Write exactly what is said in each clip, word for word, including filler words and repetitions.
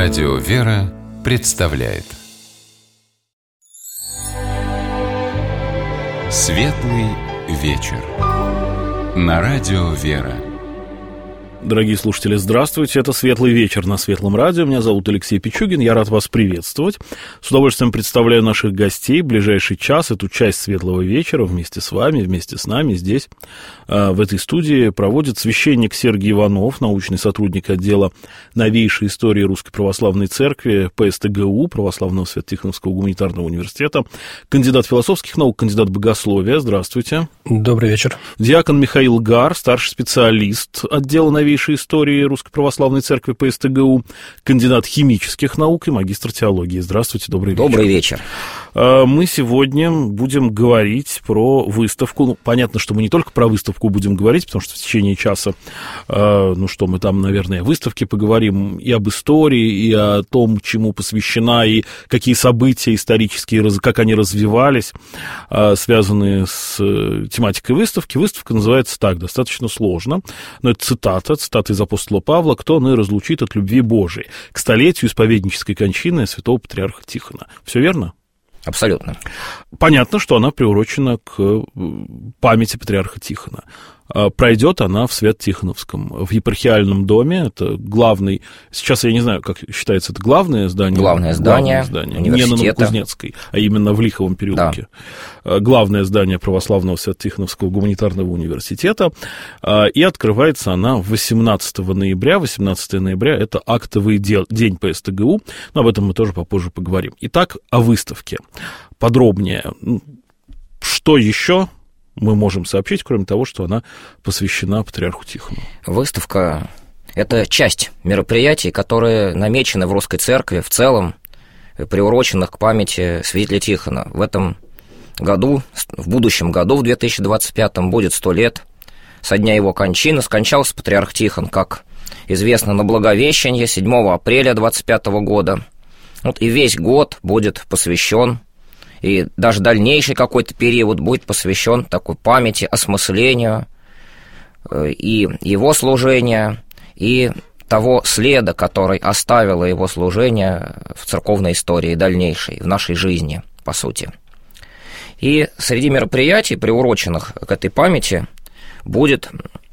Радио «Вера» представляет Светлый вечер на Радио «Вера». Дорогие слушатели, здравствуйте, это «Светлый вечер» на Светлом радио. Меня зовут Алексей Пичугин, я рад вас приветствовать. С удовольствием представляю наших гостей. В ближайший час эту часть «Светлого вечера» вместе с вами, вместе с нами здесь, в этой студии, проводит священник Сергий Иванов, научный сотрудник отдела новейшей истории Русской Православной Церкви пэ эс тэ гэ у, Православного Свято-Тихоновского гуманитарного университета, кандидат философских наук, кандидат богословия. Здравствуйте. Добрый вечер. Диакон Михаил Гар, старший специалист отдела новейшей истории Русской Православной Церкви пэ эс тэ гэ у, кандидат химических наук и магистр теологии. Здравствуйте, добрый вечер. Добрый вечер. Мы сегодня будем говорить про выставку. Ну, понятно, что мы не только про выставку будем говорить, потому что в течение часа, ну что, мы там, наверное, о выставке поговорим, и об истории, и о том, чему посвящена, и какие события исторические, как они развивались, связанные с тематикой выставки. Выставка называется так, достаточно сложно, но это цитата, цитата из апостола Павла: «Кто ны разлучит от любви Божией к столетию исповеднической кончины святого патриарха Тихона». Все верно? Абсолютно. Понятно, что она приурочена к памяти патриарха Тихона. Пройдет она в Свято-Тихоновском, в епархиальном доме. Это главный, сейчас я не знаю, как считается, это главное здание? Главное здание, главное здание университета. Не на Новокузнецкой, а именно в Лиховом переулке. Да. Главное здание Православного Свято-Тихоновского гуманитарного университета. И открывается она восемнадцатого ноября. восемнадцатого ноября – это актовый день пэ эс тэ гэ у, но об этом мы тоже попозже поговорим. Итак, о выставке подробнее. Что еще мы можем сообщить, кроме того, что она посвящена патриарху Тихону? Выставка – это часть мероприятий, которые намечены в Русской Церкви в целом, приуроченных к памяти святителя Тихона. В этом году, в будущем году, в две тысячи двадцать пятом, будет сто лет со дня его кончины. Скончался патриарх Тихон, как известно, на Благовещенье седьмого апреля двадцать пятого года. Вот и весь год будет посвящен, и даже дальнейший какой-то период будет посвящен такой памяти, осмыслению и его служения, и того следа, который оставило его служение в церковной истории дальнейшей, в нашей жизни, по сути. И среди мероприятий, приуроченных к этой памяти, будет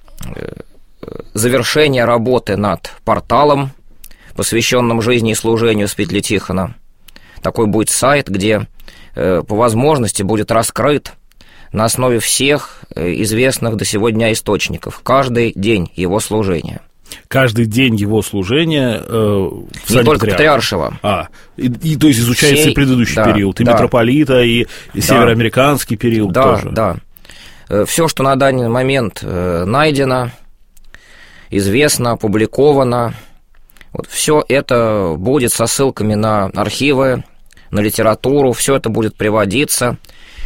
завершение работы над порталом, посвященным жизни и служению святителя Тихона. Такой будет сайт, где по возможности будет раскрыт на основе всех известных до сего дня источников каждый день его служения. Каждый день его служения э, в Не только патриаршего. А, и, и то есть изучается Всей, и предыдущий да, период, и да. митрополита, и, и да. североамериканский период да, тоже. Да, да. Все, что на данный момент найдено, известно, опубликовано, вот, все это будет со ссылками на архивы, на литературу, все это будет приводиться.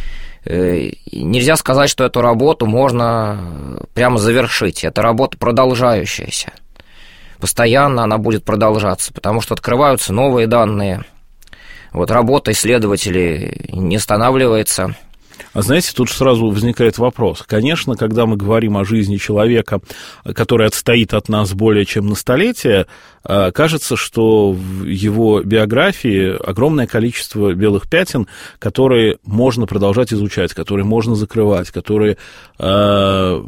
Нельзя сказать, что эту работу можно прямо завершить. Это работа продолжающаяся. Постоянно она будет продолжаться, потому что открываются новые данные. Вот работа исследователей не останавливается. А знаете, тут сразу возникает вопрос. Конечно, когда мы говорим о жизни человека, который отстоит от нас более чем на столетие, кажется, что в его биографии огромное количество белых пятен, которые можно продолжать изучать, которые можно закрывать, которые э,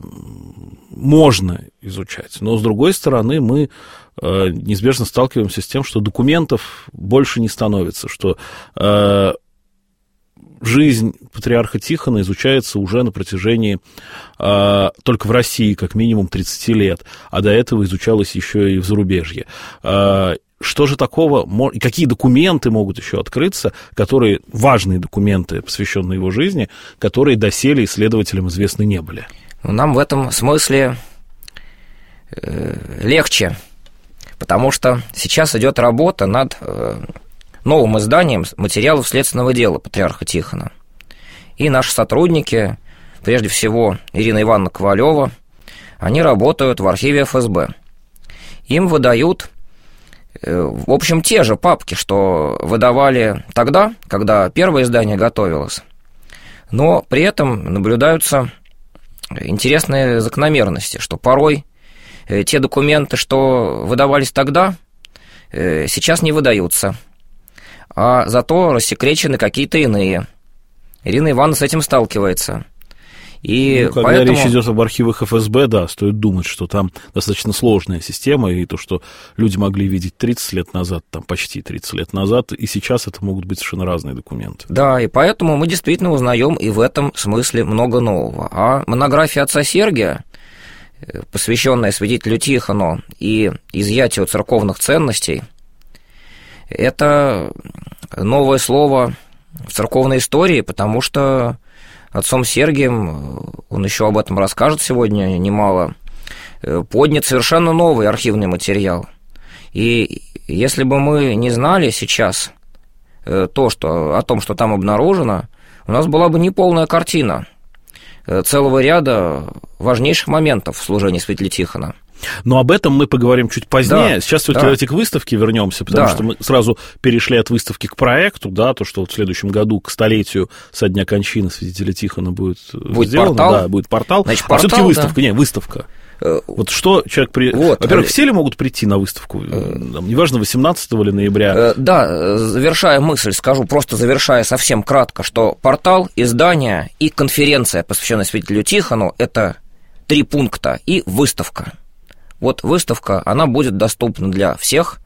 можно изучать. Но, с другой стороны, мы э, неизбежно сталкиваемся с тем, что документов больше не становится, что э, жизнь патриарха Тихона изучается уже на протяжении, э, только в России, как минимум тридцать лет, а до этого изучалось еще и в зарубежье. Э, что же такого, какие документы могут еще открыться, которые, важные документы, посвященные его жизни, которые доселе исследователям известны не были? Нам в этом смысле э, легче, потому что сейчас идет работа над э, новым изданием материалов следственного дела патриарха Тихона. И наши сотрудники, прежде всего Ирина Ивановна Ковалева, они работают в архиве эф эс бэ. Им выдают, в общем, те же папки, что выдавали тогда, когда первое издание готовилось, но при этом наблюдаются интересные закономерности, что порой те документы, что выдавались тогда, сейчас не выдаются, а зато рассекречены какие-то иные. Ирина Ивановна с этим сталкивается. И ну, когда поэтому... речь идет об архивах эф эс бэ, да, стоит думать, что там достаточно сложная система, и то, что люди могли видеть тридцать лет назад, там почти тридцать лет назад, и сейчас это могут быть совершенно разные документы. Да, и поэтому мы действительно узнаем и в этом смысле много нового. А монография отца Сергия, посвященная святителю Тихону и изъятию церковных ценностей, это новое слово в церковной истории, потому что отцом Сергием, он еще об этом расскажет сегодня немало, поднят совершенно новый архивный материал. И если бы мы не знали сейчас то, что, о том, что там обнаружено, у нас была бы неполная картина целого ряда важнейших моментов в служении святителя Тихона. Но об этом мы поговорим чуть позднее. Да, Сейчас да. давайте к выставке вернемся, потому да. что мы сразу перешли от выставки к проекту, да, то, что вот в следующем году к столетию со дня кончины святителя Тихона будет, будет сделано. Портал. Да, будет портал. Значит, а портал, все-таки выставка, да. не, выставка. Вот что человек... При... Вот, Во-первых, э... все ли могут прийти на выставку? Там, неважно, восемнадцатого или ноября. Э, да, завершая мысль, скажу, просто завершая совсем кратко, что портал, издание и конференция, посвященная святителю Тихону, это три пункта, и выставка. Вот выставка, она будет доступна для всех,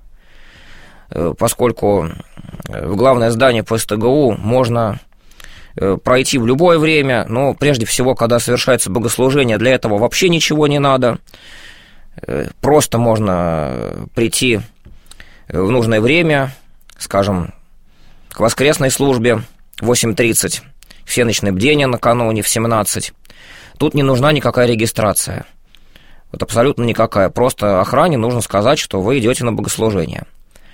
поскольку в главное здание по эс тэ гэ у можно пройти в любое время, но прежде всего, когда совершается богослужение, для этого вообще ничего не надо. Просто можно прийти в нужное время, скажем, к воскресной службе в восемь тридцать, всеночное бдение накануне в семнадцать. Тут не нужна никакая регистрация. Вот абсолютно никакая. Просто охране нужно сказать, что вы идете на богослужение.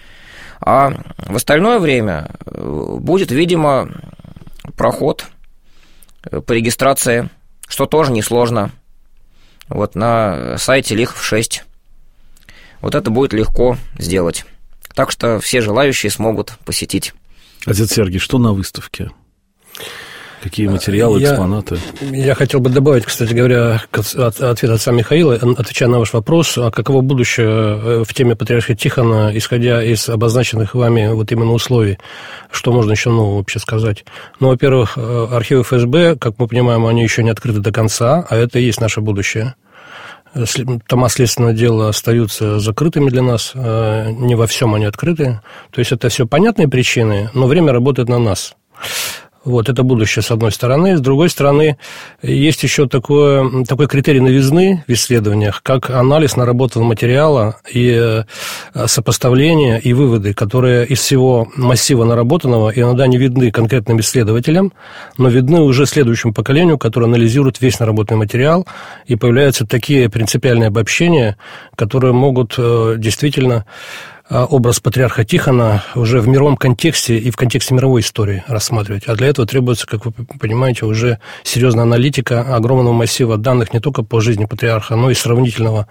А в остальное время будет, видимо, проход по регистрации, что тоже несложно. Вот на сайте Лихов шесть. Вот это будет легко сделать. Так что все желающие смогут посетить. Отец Сергий, что на выставке? Какие материалы, я, экспонаты? Я хотел бы добавить, кстати говоря, ответ отца Михаила, отвечая на ваш вопрос, а каково будущее в теме патриарха Тихона, исходя из обозначенных вами вот именно условий, что можно еще нового вообще сказать? Ну, во-первых, архивы эф эс бэ, как мы понимаем, они еще не открыты до конца, а это и есть наше будущее. Тома следственного дела остаются закрытыми для нас, не во всем они открыты. То есть это все понятные причины, но время работает на нас. Вот, это будущее, с одной стороны. С другой стороны, есть еще такое, такой критерий новизны в исследованиях, как анализ наработанного материала и сопоставление и выводы, которые из всего массива наработанного иногда не видны конкретным исследователям, но видны уже следующему поколению, которое анализирует весь наработанный материал, и появляются такие принципиальные обобщения, которые могут действительно образ патриарха Тихона уже в мировом контексте и в контексте мировой истории рассматривать. А для этого требуется, как вы понимаете, уже серьезная аналитика огромного массива данных не только по жизни патриарха, но и сравнительного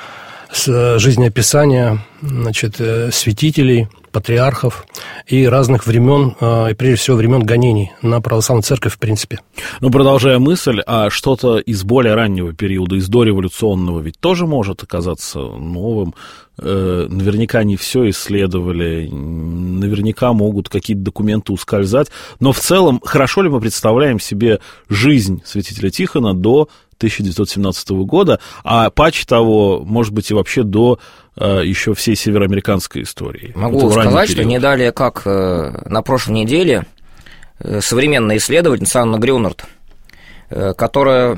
с жизнеописания, значит, святителей, патриархов и разных времен, и прежде всего времен гонений на православную церковь в принципе. Ну, продолжая мысль, а что-то из более раннего периода, из дореволюционного ведь тоже может оказаться новым. Наверняка не все исследовали, наверняка могут какие-то документы ускользать, но в целом хорошо ли мы представляем себе жизнь святителя Тихона до тысяча девятьсот семнадцатого года, а паче того, может быть, и вообще до э, еще всей североамериканской истории? Могу вот сказать, что не далее, как э, на прошлой неделе э, современная исследовательница Анна Грюнард, э, которая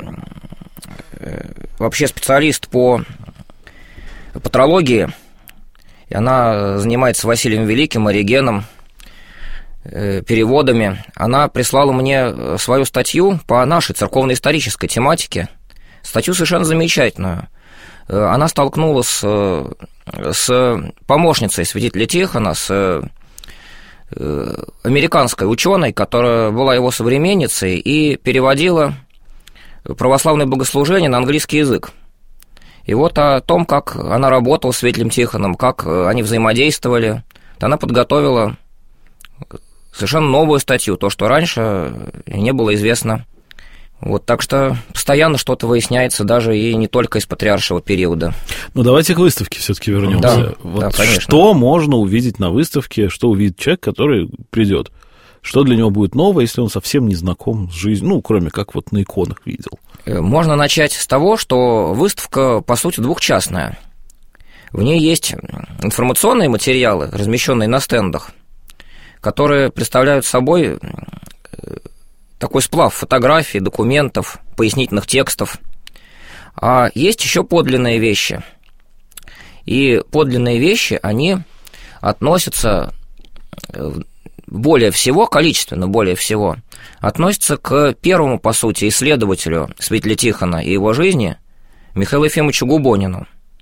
э, вообще специалист по патрологии, и она занимается Василием Великим, Оригеном, э, переводами, она прислала мне свою статью по нашей церковно-исторической тематике, статью совершенно замечательную. Она столкнулась с, с помощницей святителя Тихона, с американской ученой, которая была его современницей и переводила православное богослужение на английский язык. И вот о том, как она работала с святителем Тихоном, как они взаимодействовали, она подготовила совершенно новую статью, то, что раньше не было известно Вот, так что постоянно что-то выясняется, даже и не только из патриаршего периода. Ну, давайте к выставке все-таки вернемся. Да, вот да, конечно. Что можно увидеть на выставке, что увидит человек, который придет? Что для него будет новое, если он совсем не знаком с жизнью, ну, кроме как вот на иконах видел? Можно начать с того, что выставка, по сути, двухчастная. В ней есть информационные материалы, размещенные на стендах, которые представляют собой такой сплав фотографий, документов, пояснительных текстов. А есть еще подлинные вещи. И подлинные вещи, они относятся более всего, количественно более всего, относятся к первому, по сути, исследователю святителя Тихона и его жизни, Михаилу Ефимовичу Губонину.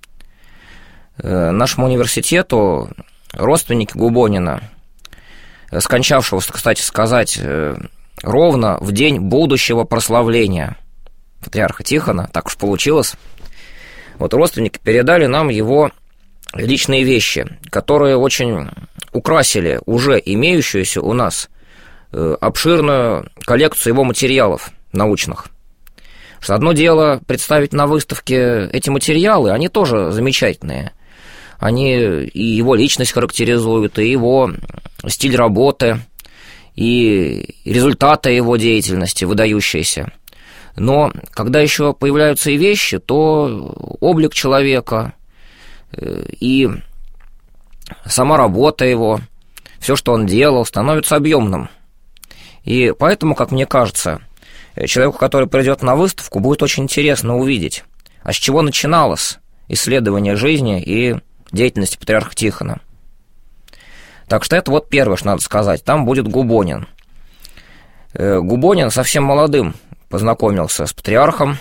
Нашему университету родственники Губонина, скончавшегося, кстати сказать, ровно в день будущего прославления патриарха Тихона, так уж получилось, вот родственники передали нам его личные вещи, которые очень украсили уже имеющуюся у нас обширную коллекцию его материалов научных. Что одно дело представить на выставке эти материалы, они тоже замечательные. Они и его личность характеризуют, и его стиль работы, и результаты его деятельности выдающиеся. Но когда еще появляются и вещи, то облик человека и сама работа его, все, что он делал, становится объемным. И поэтому, как мне кажется, человеку, который придет на выставку, будет очень интересно увидеть, а с чего начиналось исследование жизни и деятельности патриарха Тихона. Так что это вот первое, что надо сказать. Там будет Губонин. Губонин совсем молодым познакомился с патриархом,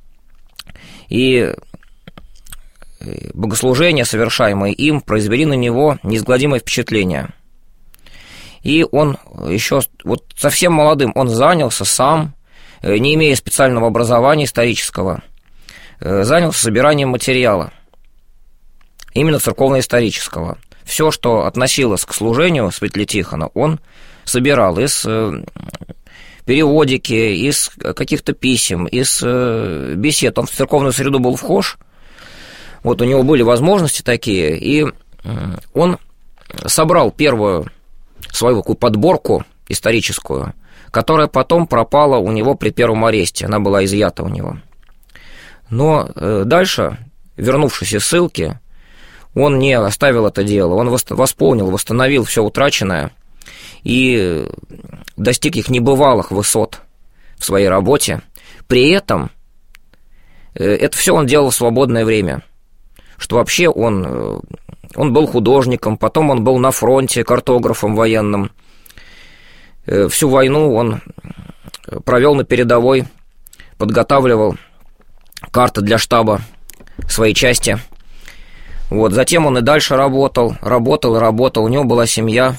и богослужения, совершаемые им, произвели на него неизгладимое впечатление. И он еще вот совсем молодым, он занялся сам, не имея специального образования исторического, занялся собиранием материала, именно церковно-исторического. Все, что относилось к служению святителя Тихона, он собирал из периодики, из каких-то писем, из бесед. Он в церковную среду был вхож, вот у него были возможности такие, и он собрал первую свою такую подборку историческую, которая потом пропала у него при первом аресте, она была изъята у него. Но дальше, вернувшись из ссылки, он не оставил это дело, он восполнил, восстановил все утраченное и достиг их небывалых высот в своей работе. При этом это все он делал в свободное время, что вообще он, он был художником, потом он был на фронте картографом военным. Всю войну он провел на передовой, подготавливал карты для штаба своей части. Вот, затем он и дальше работал, работал и работал, у него была семья.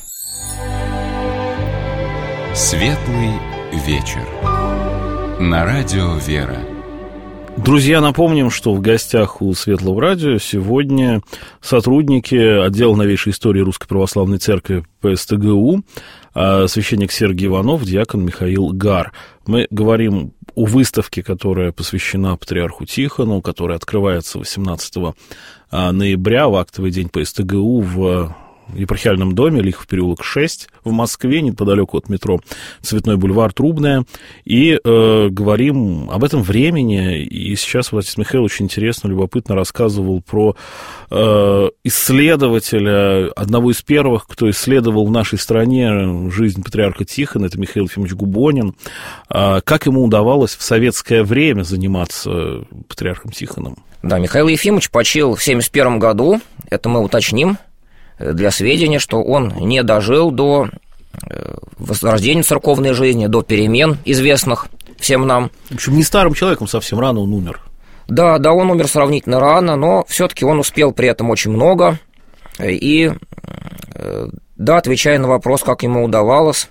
Светлый вечер. На радио «Вера». Друзья, напомним, что в гостях у Светлого радио сегодня сотрудники отдела новейшей истории Русской Православной Церкви Пэ Эс Тэ Гэ У, священник Сергий Иванов, диакон Михаил Гар. Мы говорим о выставке, которая посвящена патриарху Тихону, которая открывается восемнадцатого ноября в актовый день Пэ Эс Тэ Гэ У в епархиальном доме, Лихов переулок шесть в Москве, неподалеку от метро Цветной бульвар, Трубная, и э, говорим об этом времени, и сейчас вот отец Михаил очень интересно, любопытно рассказывал про э, исследователя, одного из первых, кто исследовал в нашей стране жизнь патриарха Тихона, это Михаил Ефимович Губонин, э, как ему удавалось в советское время заниматься патриархом Тихоном. Да, Михаил Ефимович почил в семьдесят первом году, это мы уточним, для сведения, что он не дожил до возрождения церковной жизни, до перемен, известных всем нам. В общем, не старым человеком совсем, рано он умер. Да, да, он умер сравнительно рано, но все-таки он успел при этом очень много. И, да, отвечая на вопрос, как ему удавалось,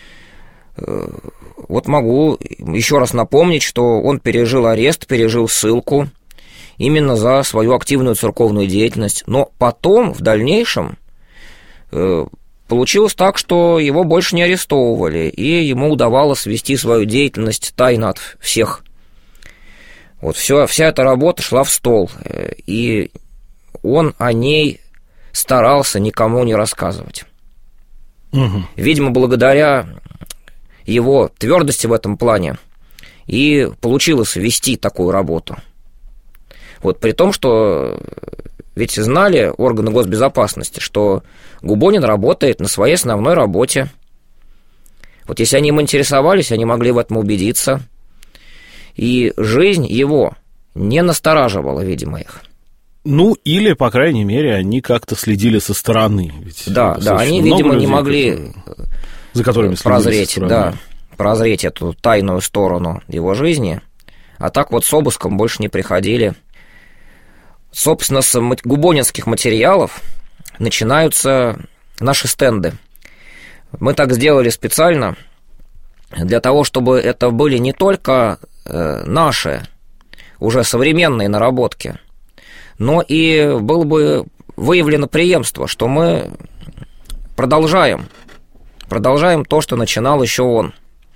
вот могу еще раз напомнить, что он пережил арест, пережил ссылку, именно за свою активную церковную деятельность. Но потом, в дальнейшем, получилось так, что его больше не арестовывали, и ему удавалось вести свою деятельность тайно от всех. Вот все, вся эта работа шла в стол, и он о ней старался никому не рассказывать. Угу. Видимо, благодаря его твердости в этом плане и получилось вести такую работу. Вот при том, что ведь знали органы госбезопасности, что Губонин работает на своей основной работе. Вот если они им интересовались, они могли в этом убедиться. И жизнь его не настораживала, видимо, их. Ну, или, по крайней мере, они как-то следили со стороны. Ведь да, да, они, видимо, людей, не могли за которыми прозреть, да, прозреть эту тайную сторону его жизни. А так вот с обыском больше не приходили. Собственно, с губонинских материалов начинаются наши стенды. Мы так сделали специально для того, чтобы это были не только наши уже современные наработки, но и было бы выявлено преемство, что мы продолжаем, продолжаем то, что начинал еще он.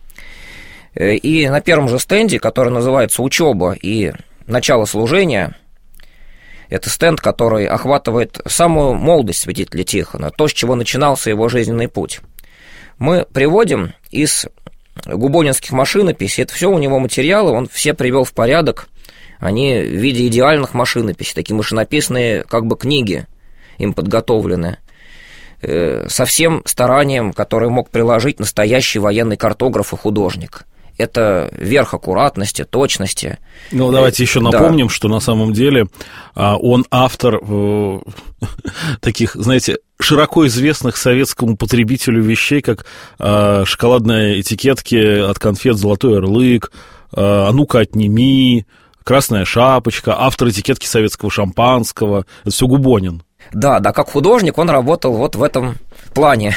И на первом же стенде, который называется «Учеба и начало служения», это стенд, который охватывает самую молодость святителя Тихона, то, с чего начинался его жизненный путь. Мы приводим из губонинских машинописей, это все у него материалы, он все привел в порядок, они в виде идеальных машинописей, такие машинописные как бы книги им подготовлены, со всем старанием, которое мог приложить настоящий военный картограф и художник. Это верх аккуратности, точности. Ну, давайте еще напомним, да. что на самом деле он автор э, таких, знаете, широко известных советскому потребителю вещей, как э, шоколадные этикетки от конфет «Золотой ярлык», э, «А ну-ка, отними», «Красная шапочка», автор этикетки советского шампанского. Это все Губонин. Да, да, как художник он работал вот в этом плане.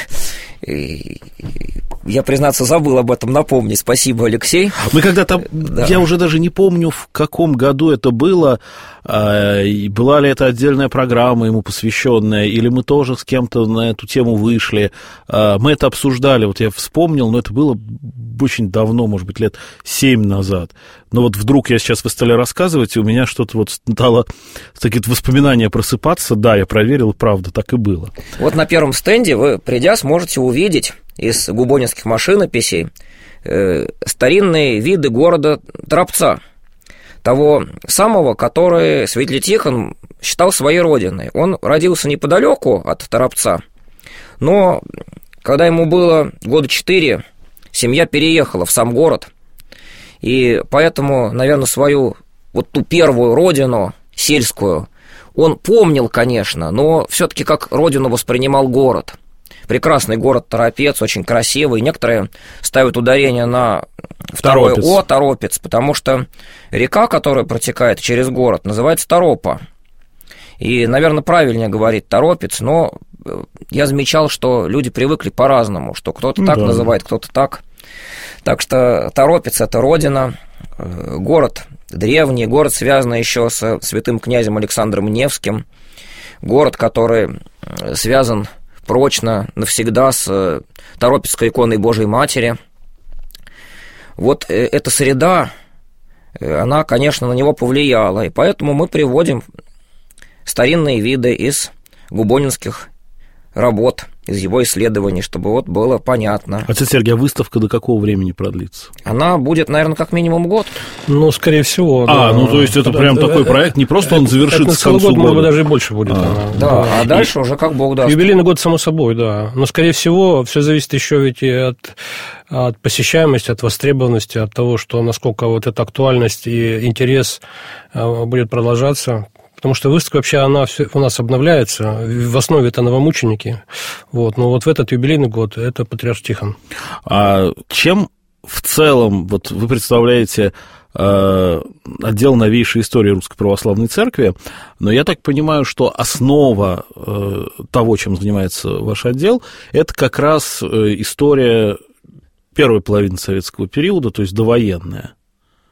Я, признаться, забыл об этом напомнить. Спасибо, Алексей. Мы когда-то, да. я уже даже не помню, в каком году это было, была ли это отдельная программа ему посвященная, или мы тоже с кем-то на эту тему вышли. Мы это обсуждали, вот я вспомнил, но это было очень давно, может быть, лет семь назад. Но вот вдруг я сейчас вы стали рассказывать, и у меня что-то вот стало, такие воспоминания просыпаться. Да, я проверил, правда, так и было. Вот на первом стенде вы, придя, сможете увидеть из губонинских машинописей э, старинные виды города Торопца, того самого, который святитель Тихон считал своей родиной. Он родился неподалеку от Торопца, но когда ему было года четыре, семья переехала в сам город, и поэтому, наверное, свою вот ту первую родину сельскую он помнил, конечно, но все-таки как родину воспринимал город. Прекрасный город Торопец, очень красивый. Некоторые ставят ударение на второе Торопец. О, Торопец, потому что река, которая протекает через город, называется Торопа. И, наверное, правильнее говорить Торопец, но я замечал, что люди привыкли по-разному, что кто-то ну, так да. называет, кто-то так. Так что Торопец – это родина, город древний, город, связанный еще с святым князем Александром Невским, город, который связан прочно навсегда с Торопецкой иконой Божией Матери. Вот эта среда, она, конечно, на него повлияла, и поэтому мы приводим старинные виды из губонинских работ, из его исследований, чтобы вот было понятно. Отец Сергей, а выставка до какого времени продлится? Она будет, наверное, как минимум год. Ну, скорее всего. А, да. ну то есть это, это прям это, такой это, проект, не просто он завершится к концу года. Может быть, даже и больше будет. А. Да, да, а дальше и, уже как Бог даст. Юбилейный год, само собой, да. Но, скорее всего, все зависит еще ведь и от, от посещаемости, от востребованности, от того, что насколько вот эта актуальность и интерес будет продолжаться. Потому что выставка вообще, она у нас обновляется, в основе это новомученики, вот, но вот в этот юбилейный год это патриарх Тихон. А чем в целом, вот вы представляете э, отдел новейшей истории Русской Православной Церкви, но я так понимаю, что основа э, того, чем занимается ваш отдел, это как раз история первой половины советского периода, то есть довоенная.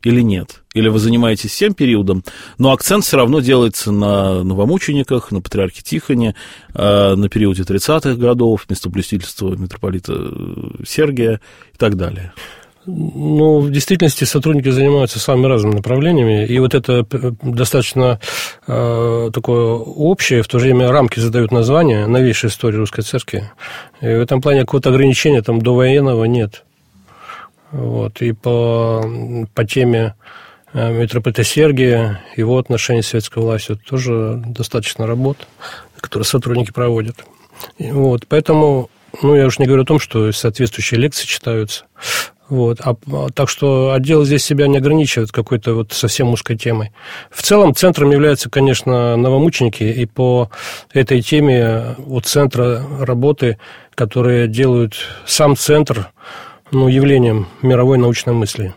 или нет? Или вы занимаетесь всем периодом, но акцент все равно делается на новомучениках, на патриархе Тихоне, на периоде тридцатых годов, местоблюстительства митрополита Сергия и так далее? Ну, в действительности сотрудники занимаются самыми разными направлениями, и вот это достаточно э, такое общее, в то же время рамки задают название новейшей истории Русской Церкви. И в этом плане какого-то ограничения там довоенного нет. Вот. И по, по теме митрополита Сергия, его отношения с светской властью, тоже достаточно работ, которые сотрудники проводят. И вот. Поэтому, ну, я уж не говорю о том, что соответствующие лекции читаются. Вот. А, так что отдел здесь себя не ограничивает какой-то вот совсем узкой темой. В целом центром являются, конечно, новомученики, и по этой теме у центра работы, которые делают сам центр, ну, явлением мировой научной мысли.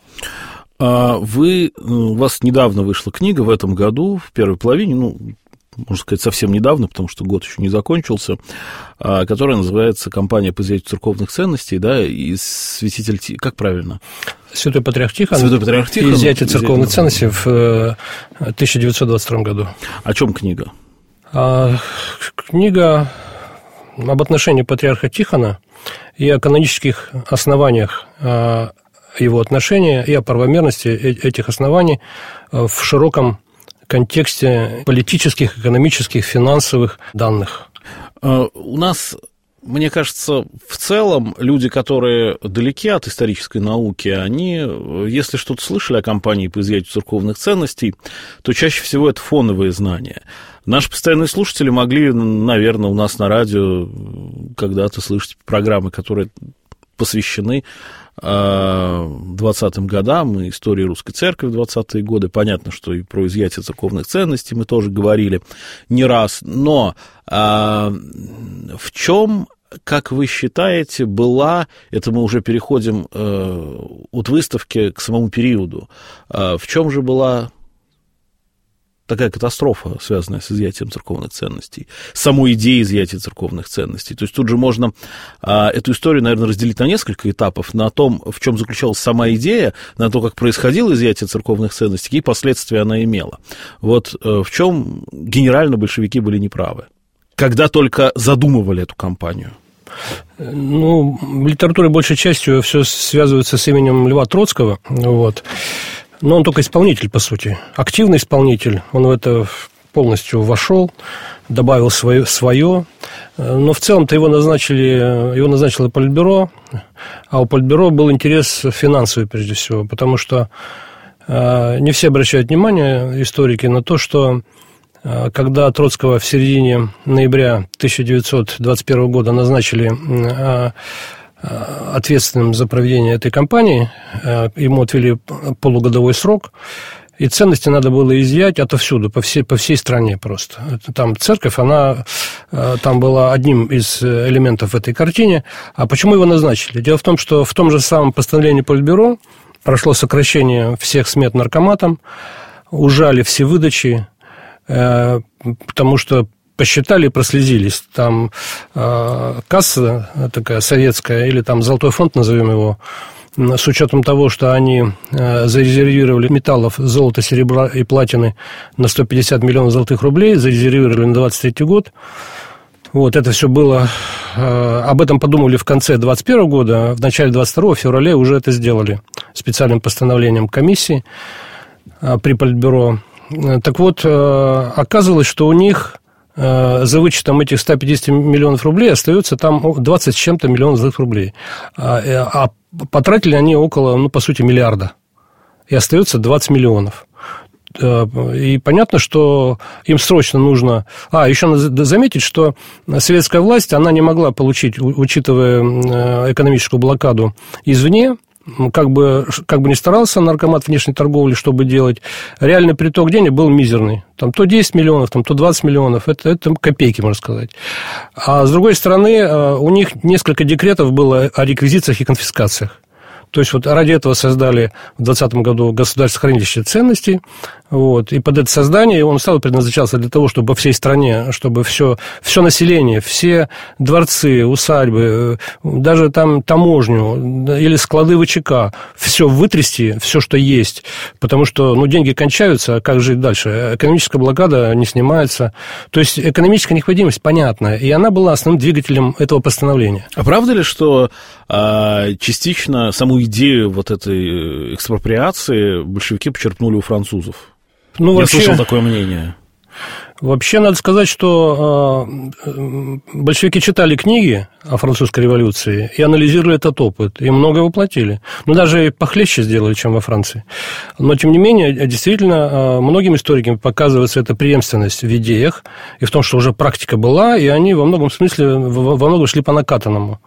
Вы, у вас недавно вышла книга в этом году, в первой половине, ну, можно сказать, совсем недавно, потому что год еще не закончился, которая называется «Кампания по изъятию церковных ценностей», да, и святитель, как правильно? Святой Патриарх Тихон. Святой Патриарх Тихон. И изъятие церковных ценностей в тысяча девятьсот двадцать втором году. О чем книга? А, книга об отношении Патриарха Тихона и о канонических основаниях его отношения, и о правомерности этих оснований в широком контексте политических, экономических, финансовых данных. У нас, мне кажется, в целом люди, которые далеки от исторической науки, они, если что-то слышали о кампании по изъятию церковных ценностей, то чаще всего это фоновые знания. Наши постоянные слушатели могли, наверное, у нас на радио когда-то слышать программы, которые посвящены двадцатым годам и истории Русской Церкви в двадцатые годы. Понятно, что и про изъятие церковных ценностей мы тоже говорили не раз. Но а, в чем, как вы считаете, была, это мы уже переходим а, от выставки к самому периоду, а, в чем же была такая катастрофа, связанная с изъятием церковных ценностей, самой идеей изъятия церковных ценностей? То есть тут же можно а, эту историю, наверное, разделить на несколько этапов, на том, в чем заключалась сама идея, на то, как происходило изъятие церковных ценностей, какие последствия она имела. Вот а, в чем генерально большевики были неправы, когда только задумывали эту кампанию? Ну, в литературе большей частью все связывается с именем Льва Троцкого, вот. Но он только исполнитель, по сути, активный исполнитель, он в это полностью вошел, добавил свое, свое. Но в целом-то его назначили, его назначило Политбюро, а у Политбюро был интерес финансовый прежде всего, потому что э, не все обращают внимание, историки, на то, что э, когда Троцкого в середине ноября тысяча девятьсот двадцать первого года назначили э, ответственным за проведение этой кампании, ему отвели полугодовой срок, и ценности надо было изъять отовсюду, по всей, по всей стране просто. Там церковь, она там была одним из элементов в этой картине. А почему его назначили? Дело в том, что в том же самом постановлении Политбюро прошло сокращение всех смет наркоматам, ужали все выдачи, потому что посчитали и прослезились. Там э, касса такая советская, или там золотой фонд, назовем его, с учетом того, что они э, зарезервировали металлов золота, серебра и платины на сто пятьдесят миллионов золотых рублей, зарезервировали на двадцать третий год. Вот это все было... Э, об этом подумали в конце двадцать первого года, в начале двадцать второго февраля уже это сделали специальным постановлением комиссии э, при Политбюро. Так вот, э, оказывалось, что у них за вычетом этих ста пятидесяти миллионов рублей остается там двадцать с чем-то миллионов золотых рублей. А, а потратили они около, ну, по сути, миллиарда. И остается двадцать миллионов. И понятно, что им срочно нужно... А, еще надо заметить, что советская власть, она не могла получить, учитывая экономическую блокаду извне, как бы, как бы ни старался наркомат внешней торговли, чтобы делать, реальный приток денег был мизерный. Там то десять миллионов, там то двадцать миллионов. Это, это копейки, можно сказать. А с другой стороны, у них несколько декретов было о реквизициях и конфискациях. То есть, вот ради этого создали в двадцатом году государственное хранилище ценностей, Вот. И под это создание он сразу предназначался для того, чтобы во всей стране, чтобы все, все население, все дворцы, усадьбы, даже там таможню или склады ВЧК, все вытрясти, все, что есть, потому что, ну, деньги кончаются, а как жить дальше? Экономическая блокада не снимается. То есть экономическая необходимость понятна, и она была основным двигателем этого постановления. А правда ли, что а, частично саму идею вот этой экспроприации большевики почерпнули у французов? Ну, Я вообще, слышал такое мнение. Вообще, надо сказать, что э, большевики читали книги о французской революции и анализировали этот опыт, и много воплотили. Ну, даже похлеще сделали, чем во Франции. Но, тем не менее, действительно, многим историкам показывается эта преемственность в идеях и в том, что уже практика была, и они во многом смысле, во многом шли по накатанному.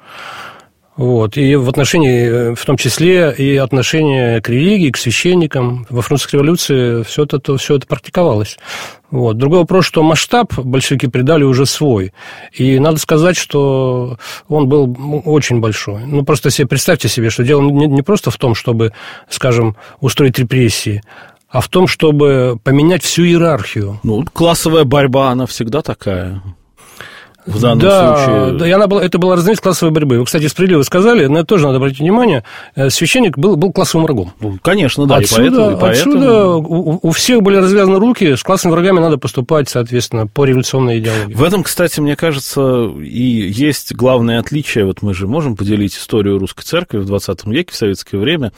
Вот. И в отношении, в том числе, и отношение к религии, к священникам. Во французской революции все это, все это практиковалось. Вот. Другой вопрос, что масштаб большевики придали уже свой. И надо сказать, что он был очень большой. Ну, просто себе представьте себе, что дело не, не просто в том, чтобы, скажем, устроить репрессии, а в том, чтобы поменять всю иерархию. Ну, классовая борьба, она всегда такая. В данном да, случае... да, и она была, это была разновидность классовой борьбы. Вы, кстати, справедливо сказали, на это тоже надо обратить внимание, священник был, был классовым врагом. Конечно, да, отсюда, и поэтому... И поэтому... Отсюда у, у всех были развязаны руки, с классовыми врагами надо поступать, соответственно, по революционной идеологии. В этом, кстати, мне кажется, и есть главное отличие. Вот мы же можем поделить историю русской церкви в двадцатом веке, в советское время,